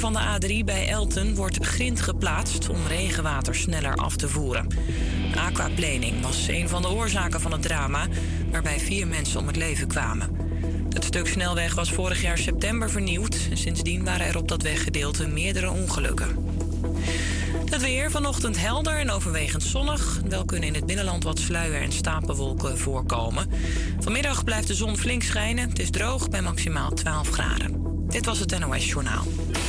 van de A3 bij Elten wordt grind geplaatst om regenwater sneller af te voeren. Aquaplaning was een van de oorzaken van het drama, waarbij 4 mensen om het leven kwamen. Het stuk snelweg was vorig jaar september vernieuwd. Sindsdien waren er op dat weggedeelte meerdere ongelukken. Het weer vanochtend helder en overwegend zonnig. Wel kunnen in het binnenland wat sluier- en stapelwolken voorkomen. Vanmiddag blijft de zon flink schijnen. Het is droog bij maximaal 12 graden. Dit was het NOS Journaal.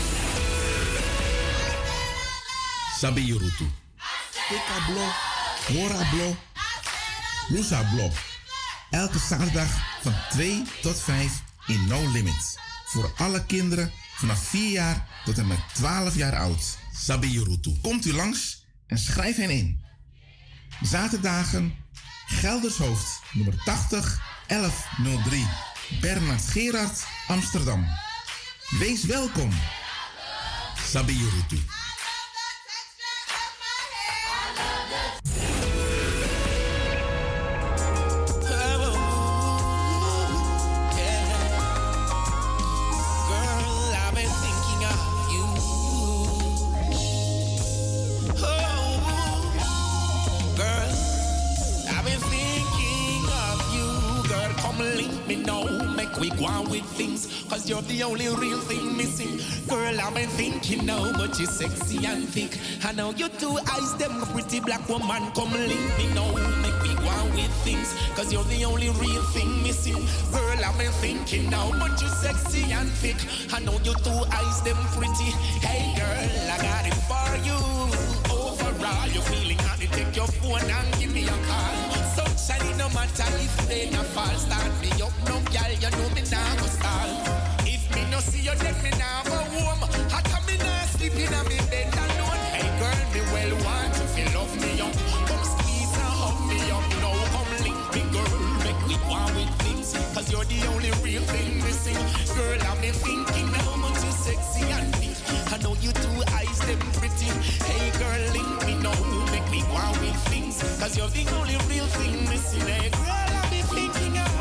Sabi Yurutu. Tika blo, hora blo, lusa blo. Elke zaterdag van 2 tot 5 in No Limits. Voor alle kinderen vanaf 4 jaar tot en met 12 jaar oud. Sabi Yurutu. Komt u langs en schrijf hen in. Zaterdagen Geldershoofd, nummer 80 1103. Bernard Gerard, Amsterdam. Wees welkom. Sabi Yurutu. We go on with things, cause you're the only real thing missing. Girl, I've been thinking now, but you're sexy and thick. I know your 2 eyes, them a pretty black woman. Come link me now, make we go on with things, cause you're the only real thing missing. Girl, I've been thinking now, but you're sexy and thick. I know your 2 eyes, them pretty. Hey girl, I got it for you. Overall, you're feeling happy, take your phone and give me a call. Sunshine, no matter if they not fall. Start me up, no girl, you know me now go stall. If me no see you, then me now go home. How come me now sleep in a me bed alone? Hey girl, me well want you feel love me up. Come squeeze and hug me up. Now come link me, girl, make we go on with things, cause you're the only real thing missing. Girl, I've been thinking how much you sexy and thick. I know you 2 eyes, them pretty. Hey girl, link me now, make me go on with things, cause you're the only real thing missing. Hey girl, I've been thinking of.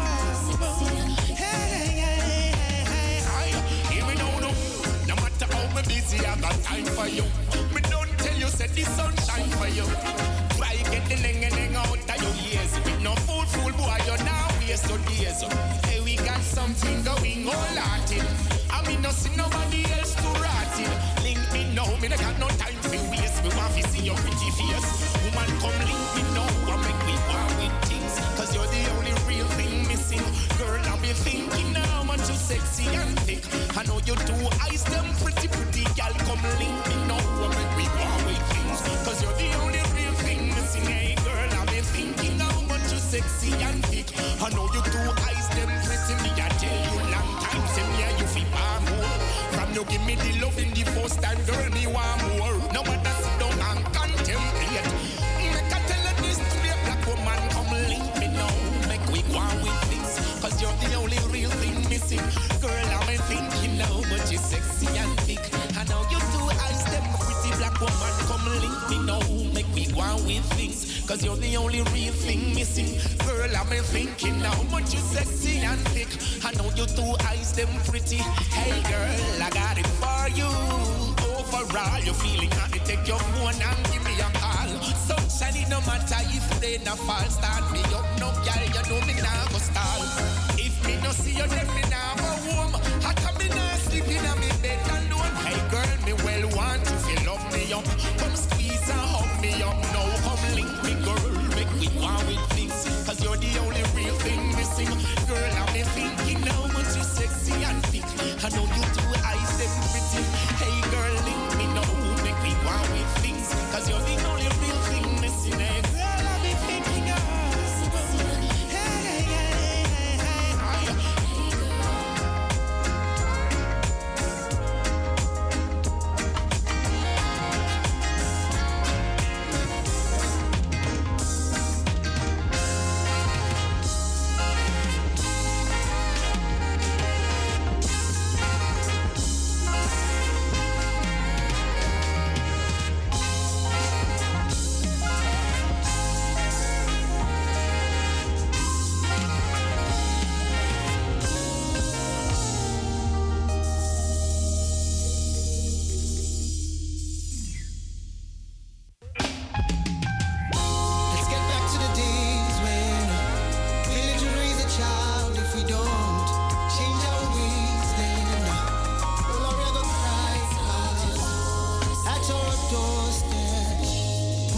Busy, I got time for you. Me don't tell you, said the sunshine for you. Try get the neng out of your ears. With no fool boy, you're now waste your days. Hey, we got something going all hearted. I mean, no see nobody else to rot it. Link me now, me no got no time for waste. We want to see your pretty face. Woman, come link me now, and make me want with things, cause you're the only real thing missing. Girl, I've been thinking now, much you sexy and thick. I know your 2 eyes, them pretty. Y'all come link me now, make we go with things, cause you're the only real thing missing. Hey girl, I've been thinking how much you sexy and thick. I know your 2 eyes, them pretty. Me I tell you long time, say me and you feel more. From you give me the love in the first time, girl, me want more. Now what I sit down and contemplate. Make I tell you this to the black woman, come link me now, make we go with things, cause you're the only real thing missing. Girl, I've been thinking now, but you're sexy and thick. I know you 2 eyes, them pretty black woman, come link me now, make me go on with things, cause you're the only real thing missing. Girl, I've been thinking now, but you're sexy and thick. I know you 2 eyes, them pretty. Hey girl, I got it for you. Overall, you're feeling happy, take your phone and give me a call. Sunshine, no matter if they not fall. Start me up, no girl, you know me now go stall. If me no see you, then me now go home. How come me now sleep in a me bed alone? Hey girl, me well want you feel love me up. Come squeeze and hug me up. Now come link me, girl, make we go on with things, cause you're the only real thing missing. Girl, I've been thinking how much you sexy and thick. I know you 2 eyes, them pretty. Hey girl, link me now, make we go on with things, cause you're the only real thing missing. Hey girl, I've been thinking of.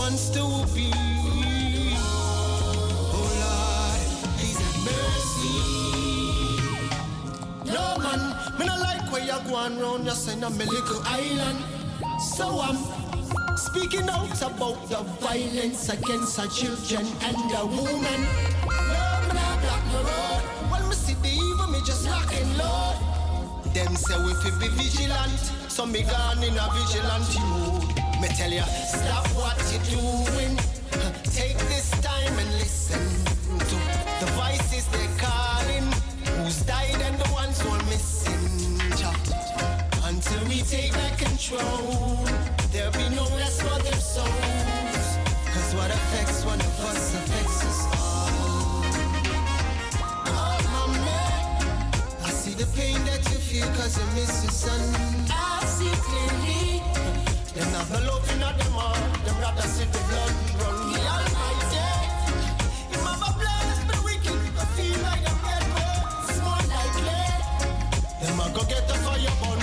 man still be. Oh Lord, please have mercy. No man, me no like where you going round, you say, me little island. So I'm speaking out about the violence against our children and the women. Lord, me not block the road. When me see the evil, me just lock and load. Them say we fi be vigilant, so me gone in a vigilante mood. Me tell ya, stop what you doing. Take this time and listen to the voices they calling. Who's died and the ones who are missing. Until we take back control, there'll be no rest for their souls. Cause what affects one of us affects us all. Oh, mama, I see the pain that you feel cause you miss your son. I see clearly. Them have no love in them all. Them rather see the blood run. The Almighty, your mama bless the wicked. I feel like I'm dead, but it's more likely. Them a go get the fire burn.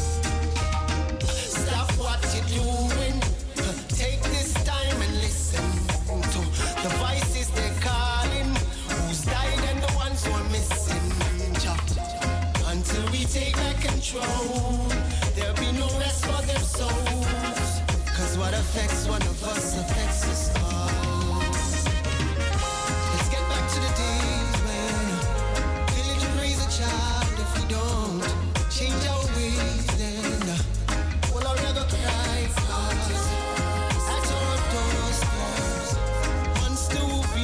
Stop what you're doing. Take this time and listen to the voices they're calling. Who's died and the ones who are missing. Until we take back control, there'll be no rest for their souls. Cause what affects one of us affects us all. Let's get back to the days when village would raise a child. If we don't change our ways, then well, I'll never cry. Cause at our doorsteps, one still be.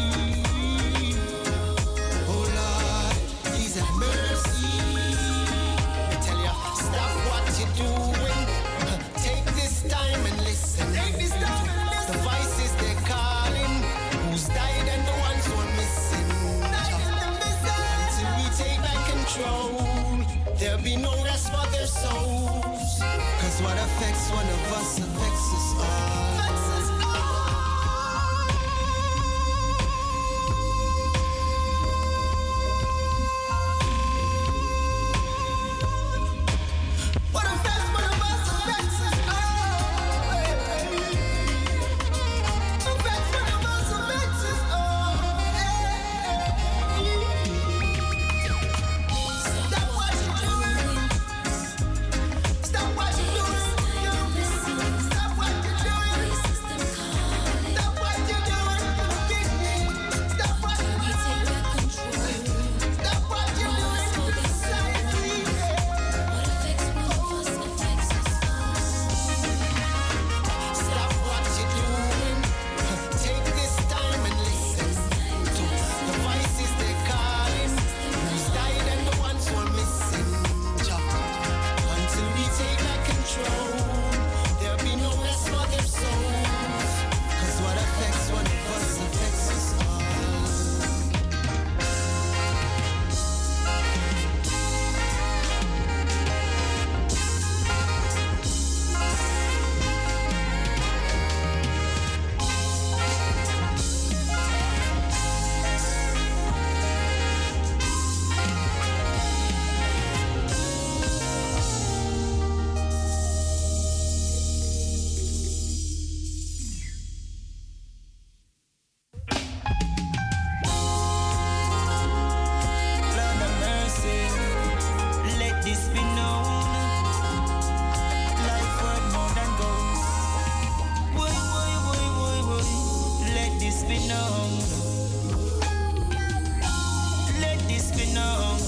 Oh Lord, please have mercy. I tell ya, stop what you're doing. Take this time and listen. Take this time and listen. The voices they're calling. Who's died and the ones who are missing. Until we take back control, there'll be no rest for their souls. Cause what affects one of us affects us all. What affects one of us affects us all. Affects one of us affects us all. Stop what you're doing. Stop what you're doing. Stop what you're doing. Stop what you're doing. Forgive me. Stop what you're doing. Stop what you're doing to society. Stop what you're doing. Take this time and listen to the voices they're calling. Who's died and the ones who are missing. Until we take back control, there'll be no rest for their souls. Cause what affects one of us affects us all. Lord have mercy, let this be known. Life worth more than gold. Woy, woy, woy, woy, woy. Let this be known. Let this be known.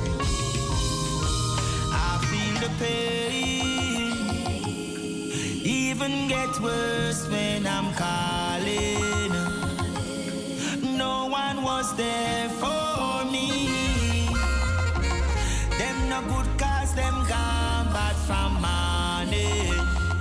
I feel the pain. Even get worse when I'm calling. No one was there for me. Them no good cause them gone bad from money.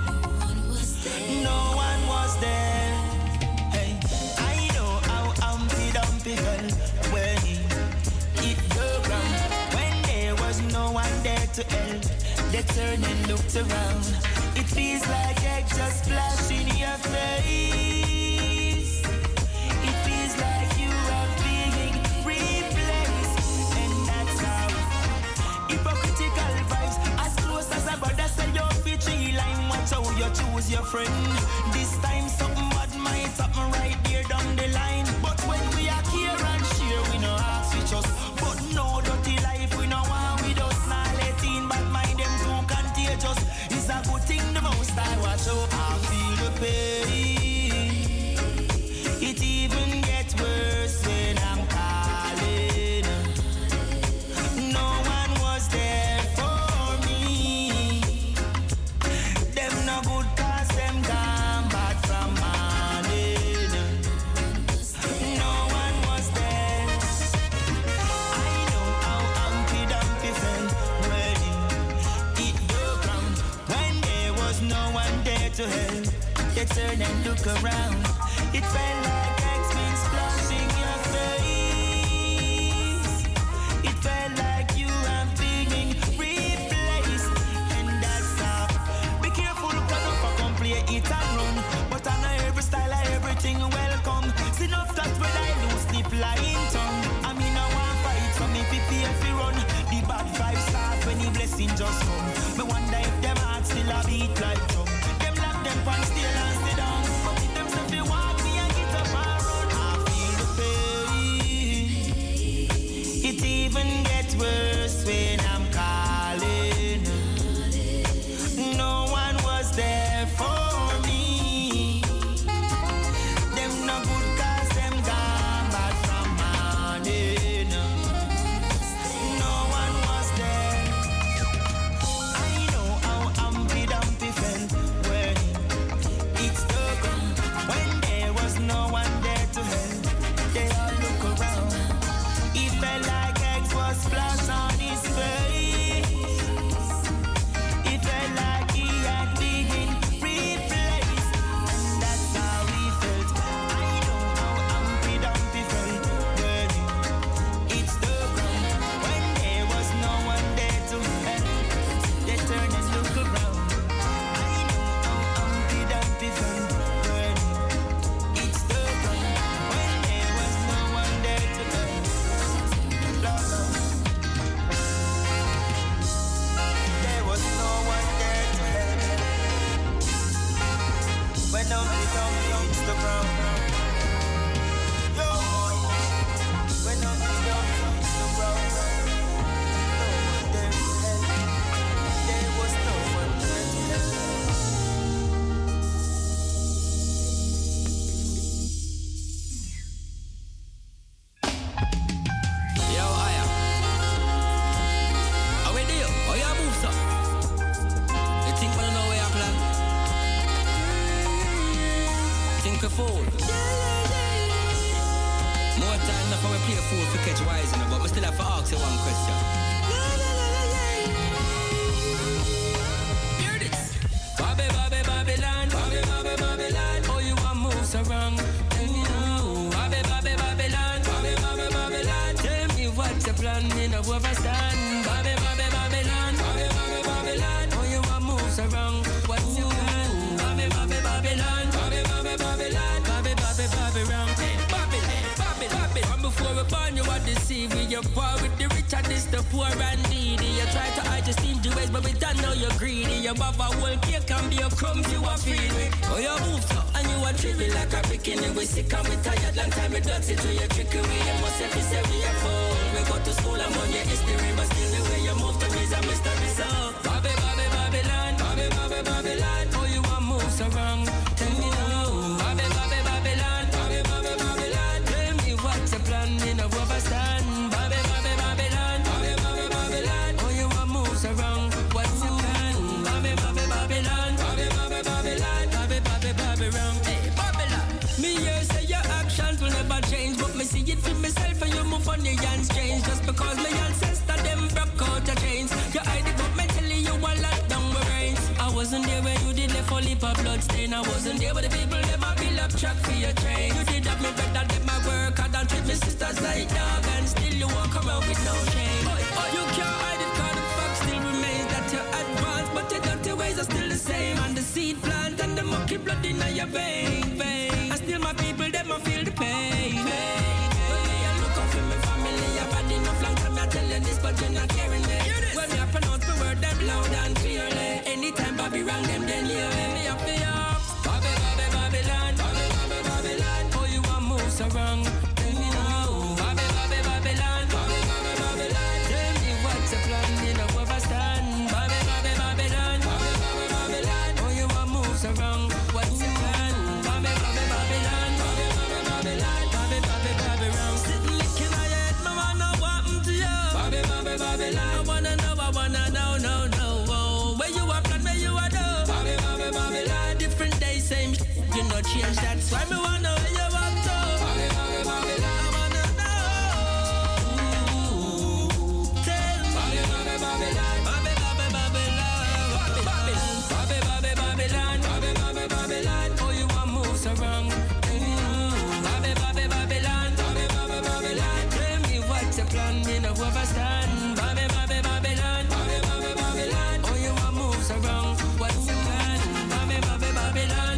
No one was there. Hey, I know how Humpty Dumpty felt when he hit the ground. When there was no one there to help, they turned and looked around. It feels like egg just splashed in your face. It feels like you are being replaced. And that's how hypocritical vibes. As close as a brother say you're bitchy line. Watch how you choose your friend. This time something bad might happen right there down the line. But when we are here and share, we no ask with us. But no dirty life, we no want with us. Now let in bad mind, them too contagious. It's a good thing the most I watch out. I feel the pain. It even gets worse when I'm calling. No one was there for me. Them no good cause them gone bad from morning. No one was there. I know how Humpty Dumpty felt when it broke down. When there was no one there to help, they turn and look around. It felt like eggs been splashing your face. It felt like you have been replaced. And that's how. Be careful, cause up a come play it and run. But I know every style and everything welcome. See enough that when I lose sleep lying tongue. I mean I want fight, so me prepare if you run. The bad vibes start when the blessing just come. Me wonder if them hearts still a beat like drum. Them lock them pants still and sit down. But if them say fi walk me and get up and run, I feel the pain. It even gets worse when I'm calling. No one was there for me. Them no good cause them gone bad from morning. No one was there. I know how Humpty Dumpty felt when it stuck on. When there was no one there to help, they all look around. It felt like eggs was splashed on his face. It felt like he had been replaced. And that's how he felt. I know how Humpty Dumpty felt when it stuck on. When there was no one there to help, they turn and look around. I know how Humpty Dumpty felt when it stuck on. When there was no one there to help. There was no one there to help. When Humpty Dumpty hits the ground. Yo, when Humpty Dumpty hits the ground. No one there to help. There was no one there to help. Yo, Aya. How we do? Oh, you move, sir. You think we don't know where you plan? Think we fool. More time now for we play a fool to catch wise, but we still have to ask you one question. Hear this. Bobby, Bobby, Babylon. Bobby, Bobby, Babylon. Oh, you want move so wrong. Tell me now. Bobby, Bobby, Babylon. Bobby, Bobby, Babylon. Tell me what's your plan, me no overstand. Bobby, Bobby, Babylon. Bobby, Bobby, Babylon. Oh, you want move so wrong. What's your plan? Bobby, Bobby, Babylon. Bobby, Bobby, Babylon. Bobby, Bobby, Babylon. Babylon, Babylon. From before we born, you are deceived. You're poor with the rich and this the poor and needy. You try to hide your steam ways, but we don't know you're greedy. You have a whole cake and be a crumbs you are feeling. Oh, you move up and you are tripping like a bikini. We sick and we tired, long time we don't see through your trickery. You must have to say we are full. We go to school and on your history, but still the way you move to me is a mystery. So, Bobby, Bobby, Babylon. Bobby, Bobby, Babylon. Oh, you want move so wrong. Tell me now. Bobby, Bobby, Babylon. Bobby, Bobby, Babylon. Tell me what's your plan, me no overstand. Bobby, Bobby, Babylon. Bobby, Bobby, Babylon. Oh, you want move so wrong. What's your plan? Bobby, Bobby, Babylon. Bobby, Bobby, Babylon. Bobby, Bobby, Babylon. Hey, Babylon. Me hear say your actions will never change, but me see it for myself and you move funny and strange. Just because my ancestor them broke out your chains, you hide it but mentally you a lot down my brains. I wasn't there when you did left for lip of blood stain. I wasn't there with the people them a build up track for your train. You did have me better than my work. I don't treat my sisters like dog, and still you walk around with no shame. Oh, you can't hide it 'cause the fact still remains that you're advanced, but your dirty ways are still the same. And the seed plant and the monkey blood in your vein. And still my people them a feel the pain. When me I look out for my family, I've had enough long time I tell you this, but you're not caring me. When me I pronounce the word them loud and clearly. Anytime Bobby wrong them, then you me up the up. Bobby, Bobby, Babylon. Bobby, Bobby, you no change. That's why me wanna know where you want to. Babylon. I wanna know. Tell me. Babylon. Babylon. Oh, you want move so wrong. Babylon. Tell me what's your plan, me no overstand. Babylon. Oh, you want move so wrong. What's your plan? Babylon.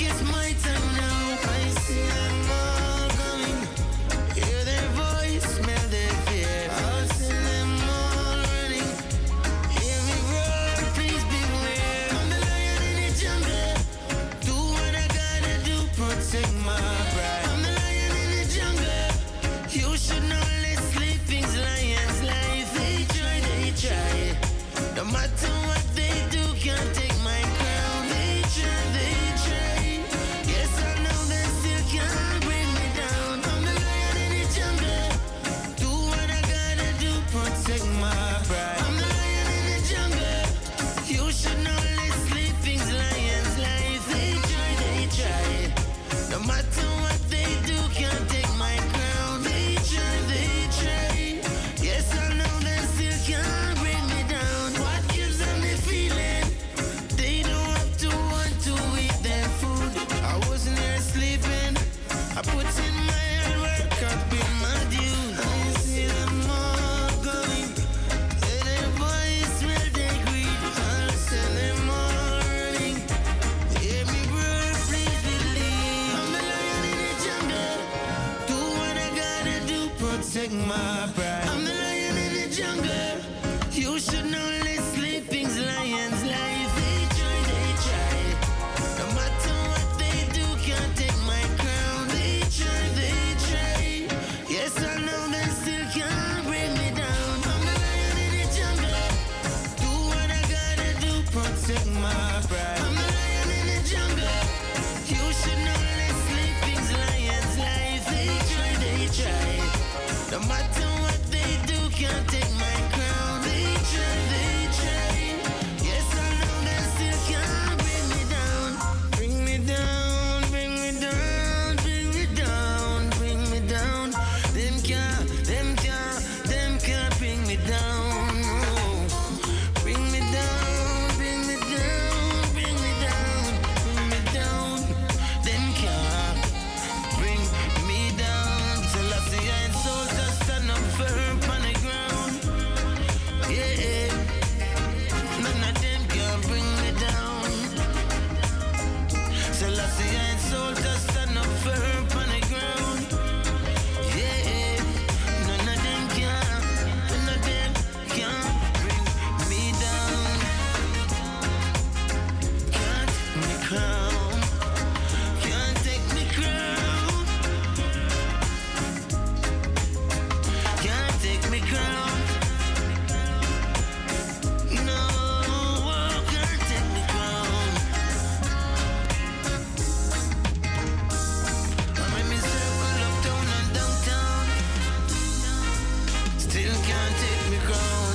it's my time now. I see them all coming. Hear their voice, smell their fear. I'll send them all running. Hear me roar, please beware. I'm the lion in the jungle. Do what I gotta do, protect my pride. I'm the lion in the jungle. You should know let sleeping's lions life. They try. No matter what they do, can't take my crown. They try. Yes, I know they still can't bring me down. I'm the lion in the jungle. Do what I gotta do, protect my pride. I'm the lion in the jungle. You should know let sleeping's lions life. They try. No matter what they do, can't take my crown. They try. Yes, I know they still can't bring me down. What gives them the feeling? They don't have to want to eat their food. I wasn't here sleeping. I put in my hard work, I paid my dues. I see them all going. Let their boys smell their greed. I'll send them all running. Hear me, bro, please believe. I'm the lion in the jungle. Do what I gotta do, protect my pride. I'm the lion in the jungle. You should know let sleeping's lions life. They try. No matter what they do, can't take my crown. They try. Yes, I know they still can't bring me down. I'm the lion in the jungle. Do what I gotta do, protect my pride. I'm the lion in the jungle. You should know let sleeping's lions life. They try. No matter what they do, can't take my crown. They try. Yes, I know they still can't bring me down. Bring me down. Them can't bring me down. No. Bring me down. Bring me down. Them can't bring me down. Till I see I ain't so just stand up firm on the ground. Yeah. None of them can bring me down. Till I see I ain't so just stand up firm on the ground. Yeah. None of them can bring me down. Can't take me crown. Can't take me crown. Can't take me crown. No, can't take me crown. I'm in me circle uptown and downtown. Still can't take me crown.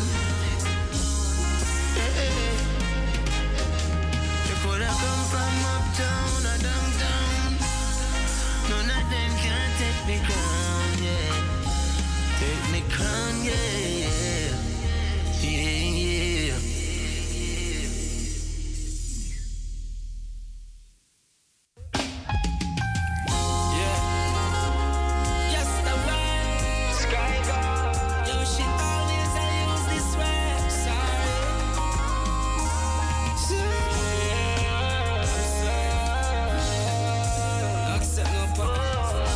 You could have come from uptown or downtown. None of them can take me crown, yeah. Take me crown, yeah. Yes, the way. Sky God. Yo, shit, always I use this way. Sorry. Accept no pause.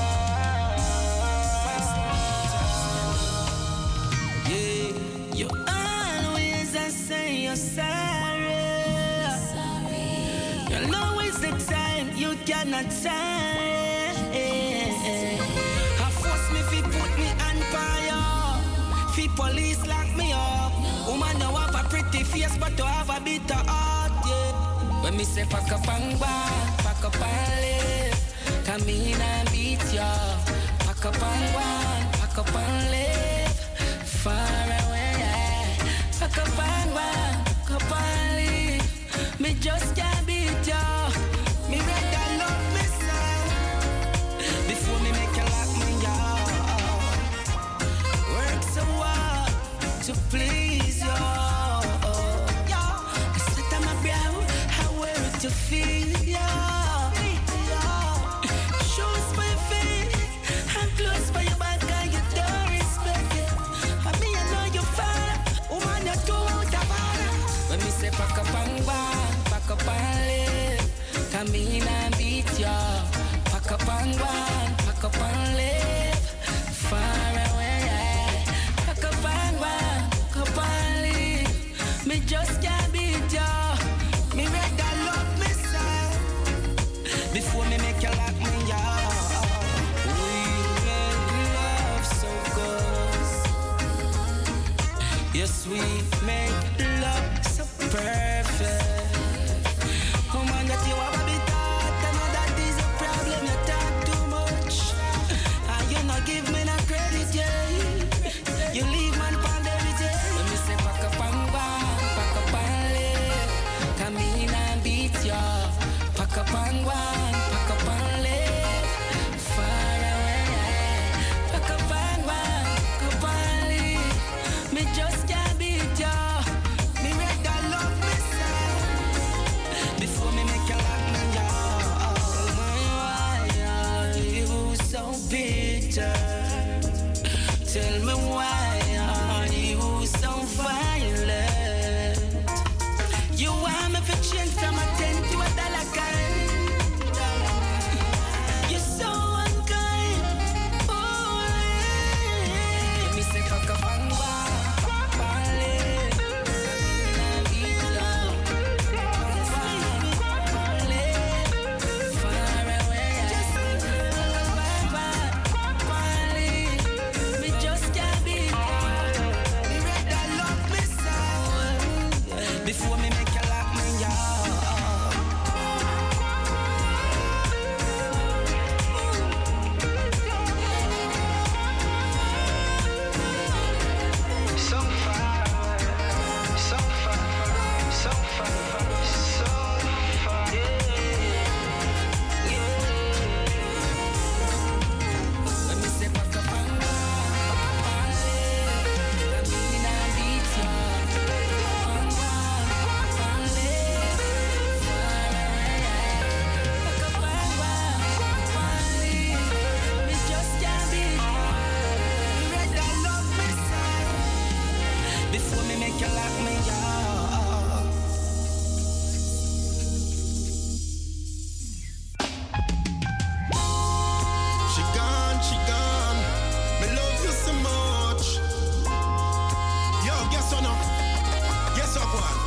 Yeah. You always I say you're sorry. You know it's the time you cannot say. I force me fi put me on fire. Fi police lock me up. Woman now have a pretty face but to have a bitter heart, yeah. When me say pack up and walk, pack up and live. Come in and beat ya. Pack up and walk, pack up and live. Far away, yeah. Pack up and walk, pack up and live. Me just can't beat ya. Me make a love me son. Before me make a lock me out. Work so hard to please you. I sweat on my brow, I work to feel you. Shoes by your feet, and clothes by your back, and you don't respect it. I mean, I know you're fine, woman, you're too out of order. When me say pack up and walk, pack up and live. come in and beat ya. Pack up and one, pack up and live far away. Pack up and one, pack up and leave. Me just can't beat ya. Me rather love myself before me make you like me, yeah. We make love so good. Yes, we make love so perfect. Woman, that you have a bit hard, I know that is a problem. You talk too much, and you not give me no credit, yeah. You leave man on the day. When me say pack up and one, pack up and live, come in and beat ya. Pack up and one, pack up and live far away. Pack up and one, pack up and leave. Me just can't beat ya. Me rather love myself before me make you like me, yeah. Oh, why are you so bitter? Tell me why are you so violent? You want me to change from a 10 to a dollar kind. You're so unkind. Oh, let me say fuck up and walk, fuck and live. Now beat love, fuck and live far away. Just fuck up and live. Me just can't be there. Me rather love myself before me make you like me, yeah. So far, so far, so far, so far, yeah. Let me say pack up and walk, and live. I mean I beat ya. And walk, and live far away. Pack up and walk, and live. Me just can't be there. Me rather love myself before me make you like me, yeah. She gone, she gone. Me love you so much. Yo, guess what now? Guess what, one?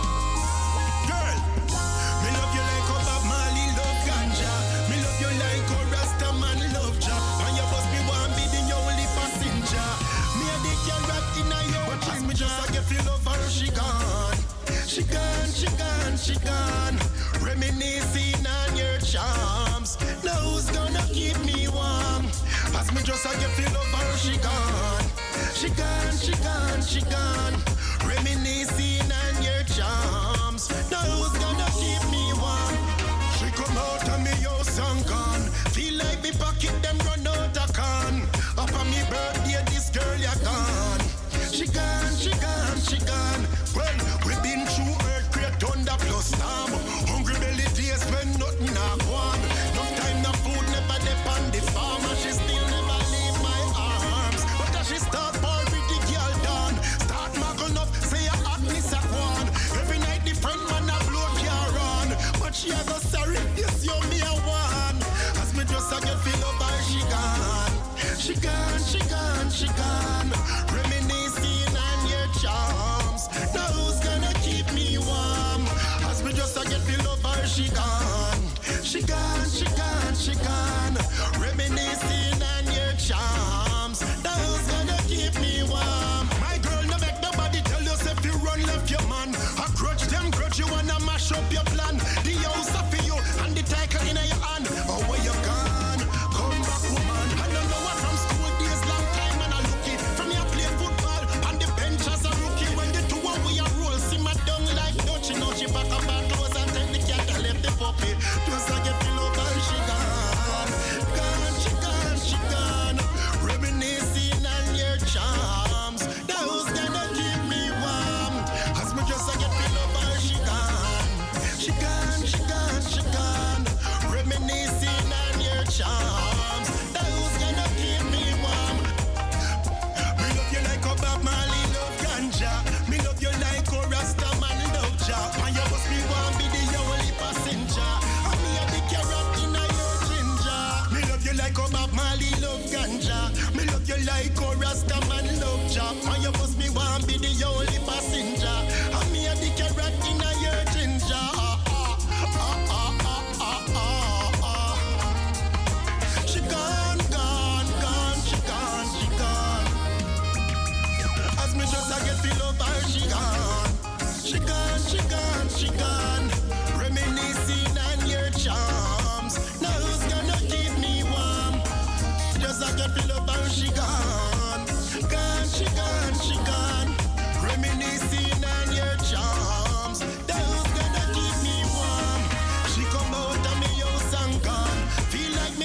Girl, me love you like how Bob Marley love ganja. Me love you like how Rasta man love ja. And you must be one be the only passenger. Me a the girl wrapped in a your dream. Me just a get feel love her, she gone. She gone, she gone, she gone. Reminiscing on your charms. Now who's gonna keep me warm? As me just a get feel love her, she gone. She gone, she gone, she gone. Reminiscing on your charms. Now who's gonna keep me warm? She come out of me house and gone. Feel like me pocket them run out of can. Up on me birthday, this girl ya gone. She gone, she gone, she gone. Well, we been through earthquake, thunder plus storm. Hungry belly days when nothing a gone. No time, no food, never depend the farm. And she still never leave my arms. But as she start ball with the girl down, start mugging up, say a hotness a gone. Every night the friend man a blow car on. But she a go sorry, yes you me a one. As me just a get feel up her, she gone. She gone, she gone, she gone. Reminiscing on your charms. Now who's gonna keep me warm? As me just a get feel up her, she gone. She gone, she gone, she gone. Reminiscing on your charms. Now who's gonna keep me warm? My girl, no make nobody tell you if you run left your man. I grudge them, grudge you wanna mash up your plan. The house are for you and the title in your hand. Oh, where you gone? Come back, woman. I don't know what from school days, long time and I look it. From your play football and the bench as a rookie. When the two of we are roll, see my dung like Dutch. You know she back up her clothes and take the cat and left the puppy. Just like a pillow, girl, she gone. Gone, she gone, she gone. Reminiscing on your charms. Now who's gonna keep me warm? As me just a get pillow, girl, she gone. She gone, she gone, she gone. Reminiscing on your charms. Now who's gonna keep me warm? Me love you like a Bob Marley love ganja. Me love you like a Rasta man love ja. And you must be one be the only passenger. And me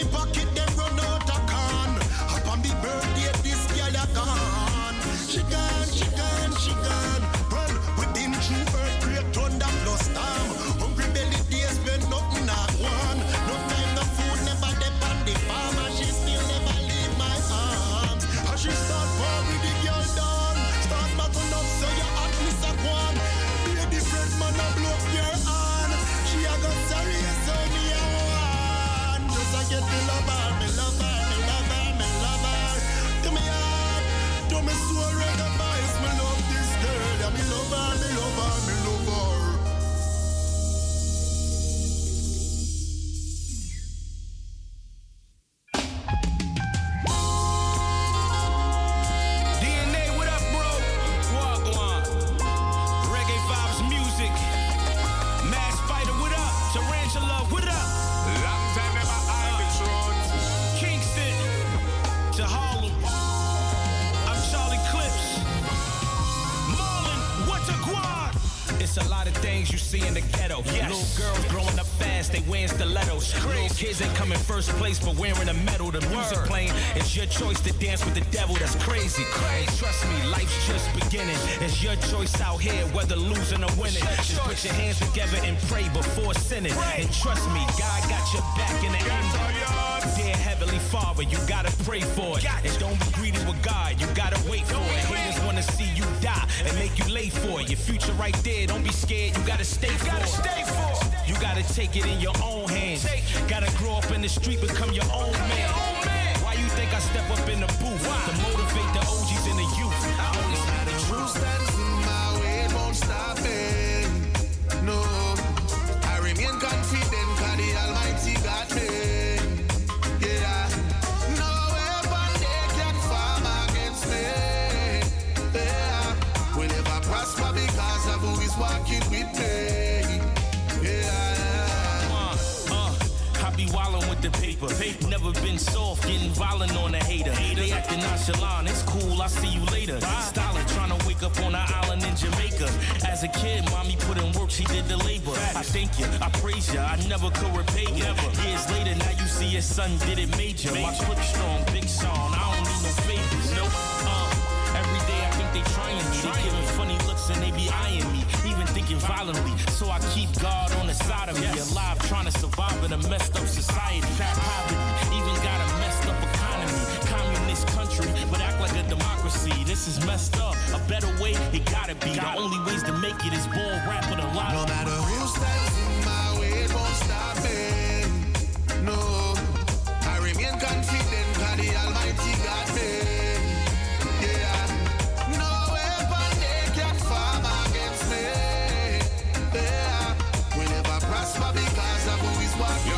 pocket, them run out of can. Up on me birthday, this girl a gone. She gone, she gone, she gone. Well, we been through earthquake, thunder plus storm. Hungry belly days when nothing not one. No time, no food, never depend the farm. And she still never leave my arms. And she start war with the girl down. Start battle up so you at Miss Aquan. Be a different man and blow up your hand. She a got serious so me a want. Just I get me love her, me love her, me love her, me love her. To me heart, to me soul, reggae voice, me love this girl. Yeah, me love her, me love her, me love her. DNA, what up, bro? Wagwan. Reggae vibes music. Mad Spider, what up? Tarantula, what up? Long time never hide the truth. Kingston to Harlem. I'm Charlie Clips. Marlon, what's a quad? It's a lot of things you see in the ghetto. Yes. Little girls growing up fast, they wearing stilettos. Little kids ain't coming first place, but wearing a medal. The music playing, it's your choice to dance with the devil. That's crazy. Hey, trust me, life's just beginning. It's your choice out here, whether losing or winning. Just put your hands together and pray before sinning. And trust me, God got your back in the end. Dear Heavenly Father, you gotta pray for it. And don't be greedy with God, you gotta wait for it. Haters wanna see you die and make you late for it. Your future right there, don't be scared, you gotta stay for it. You gotta take it in your own hands. Gotta grow up in the street, become your own man. Why you think I step up in the booth? To motivate the OGs and the youth. I only speak the truth. Stands in my way, it won't stop me. No, I remain confident, cause the Almighty got me. Yeah, no weapon they can form against me. Yeah, will never prosper because of who is walking with me. Yeah. I be wildin' with the paper. Never been soft, getting violent on a hater. They acting nonchalant, it's cool, I'll see you later. Stylin', tryna wake up on an island in Jamaica. As a kid, mommy put in work, she did the labor. I thank you, I praise you, I never could repay you. Years later, now you see your son did it major. My clip strong, Big Sean, I don't need no favors. Nope. Every day I think they trying me. They giving funny looks and they be eyeing me, even thinking violently. So I keep God on the side of me, alive, trying to survive in a messed up society. Fat poverty, even got a messed up economy. Communist country, but act like a democracy. This is messed up. A better way, it gotta be. The only ways to make it is born rap with a lot. No matter who stands in my way, it won't stop me. No, I remain confident, cause the Almighty got me. Yeah, no weapon they can form against me. Yeah, we never prosper because of who is walking.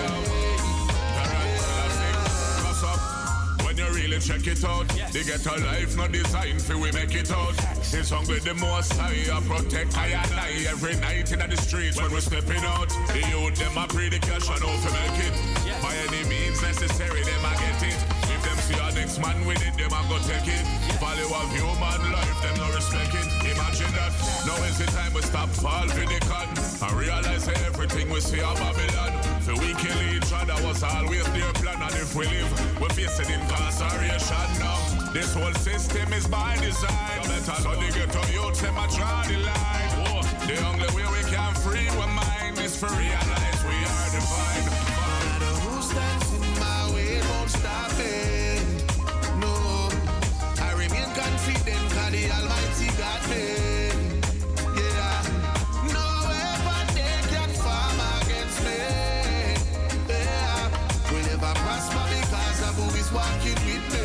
What's up? When you really check it out, they get a life not designed for we make it out. It's song with the most high, I protect I and I every night in the streets when we're stepping out. The youth them a pre the cash and out to make it. By any means necessary, them a get it. If them see a next man with it, them a go take it. Value of human life, them no respect it. Imagine that. Now is the time we stop fall for the con and realize that everything we see of Babylon. For we kill each other was always their plan, and if we live, we're facing incarceration now. This whole system is by design. So they get to youth, them a draw the line. Oh, the only way we can free our mind is to realize we are divine. No matter who stands in my way, it won't stop me. No, I remain confident, cause the Almighty got me. Yeah, no weapon they can form against me. Yeah, we never prosper because of who is walking with me.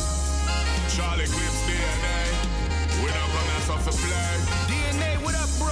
Charlie Clips DNA. We don't come as off the play. DNA, what up, bro?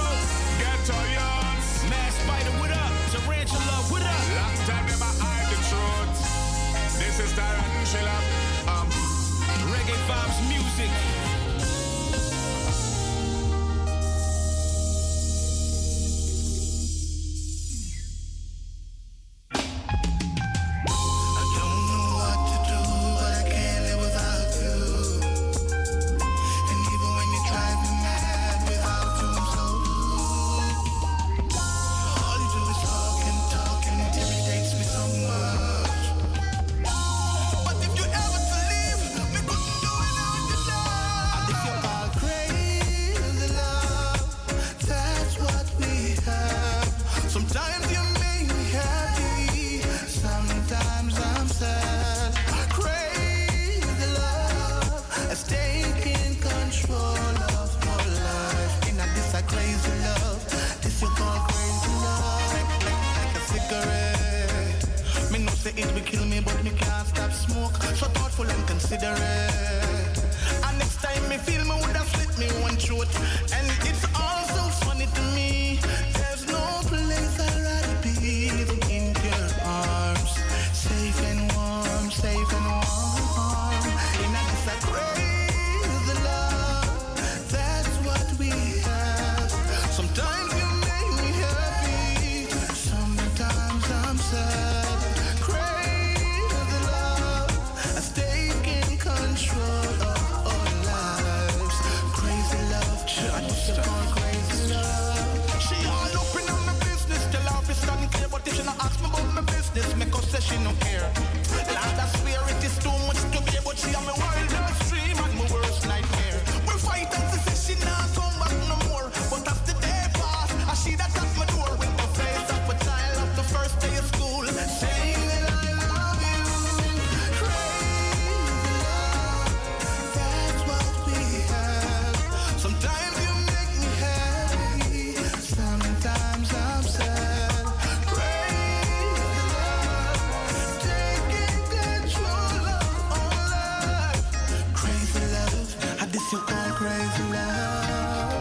consider it. And next time me feel me would have slit me one throat. And it's all so funny to me. There's no place I'd rather be than in your arms. Safe and warm, safe and warm. In a this a crazy love, that's what we have. Sometimes you make me happy, sometimes I'm sad. Crazy love has taken control of our lives. Crazy love, just upon crazy love. She all up in on my business, tell her if it's unclear, but if she not ask me about my business, make her say she no care. Lord, I swear it is too much to bear, but she on my wildest dream and my worst nightmare. We fight and she say she not come back no more, but as the day pass, I see that at my door with the face of a child of the first day of school, saying that I love you. Crazy love, that's what we have. Sometimes you make me happy, sometimes I'm sad. Crazy love, taking control of our life. Crazy love, I this you call crazy love.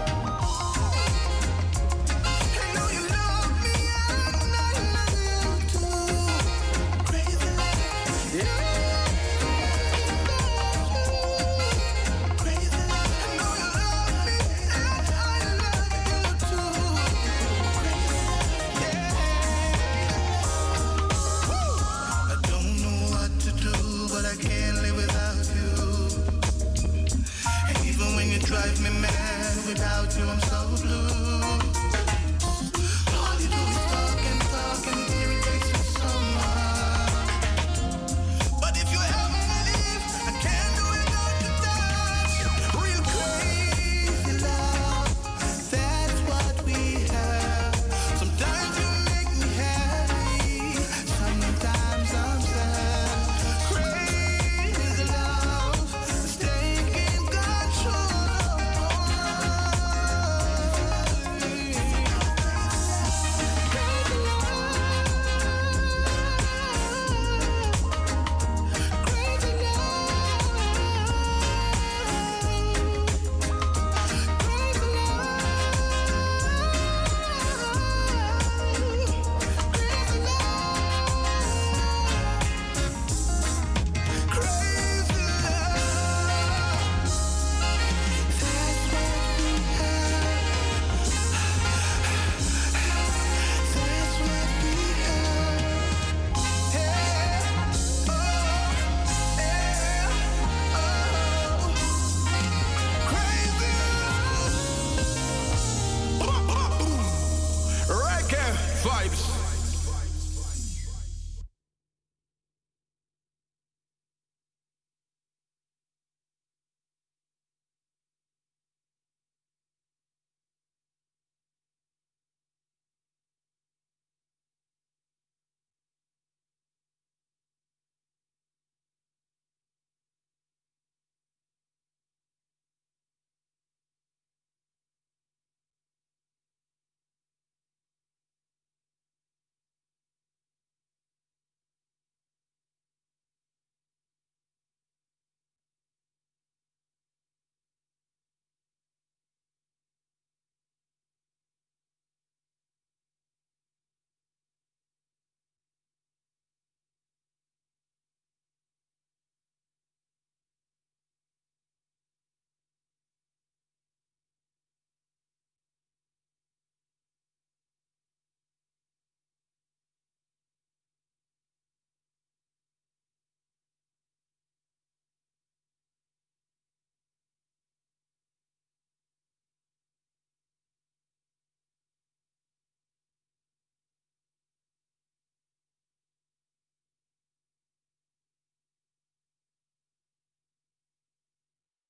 I know you love me and I love you too. Crazy love, yeah. Crazy love, I know you love me and I love you too. Crazy love, yeah. I don't know what to do, but I can't live without you. And even when you drive me mad, without you I'm so blue. All you do is talk and talk and it irritates me so much. But if you ever leave, I can't do it without your touch. Real crazy love, that's what we have. Sometimes you make me happy, sometimes I'm sad. Crazy love is taking control of our Reggae vibes.